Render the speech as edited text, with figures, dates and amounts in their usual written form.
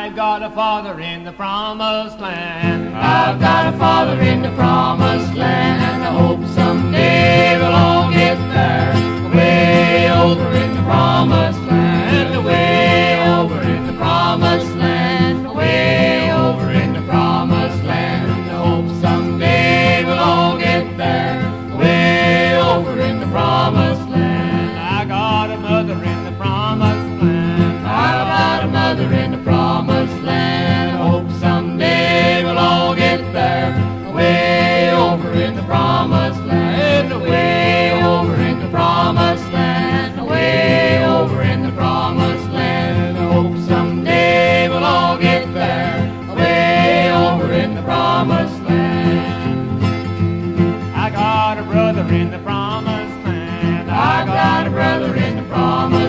I've got a father in the promised land. I've got a father in the promised land, and I hope someday we'll all get there. Way over in the promised land, way over in the promised land, way over in the promised land. I hope someday we'll all get there. Way over in the promised land. I got a mother in the promised land. I've got a mother in the promised land. I hope someday we'll all get there. Way over in the promised land. Way over in the promised land. Way over in the promised land. I hope someday we'll all get there. Way over in the promised land. I got a brother in the promised land. I've got a brother in the promised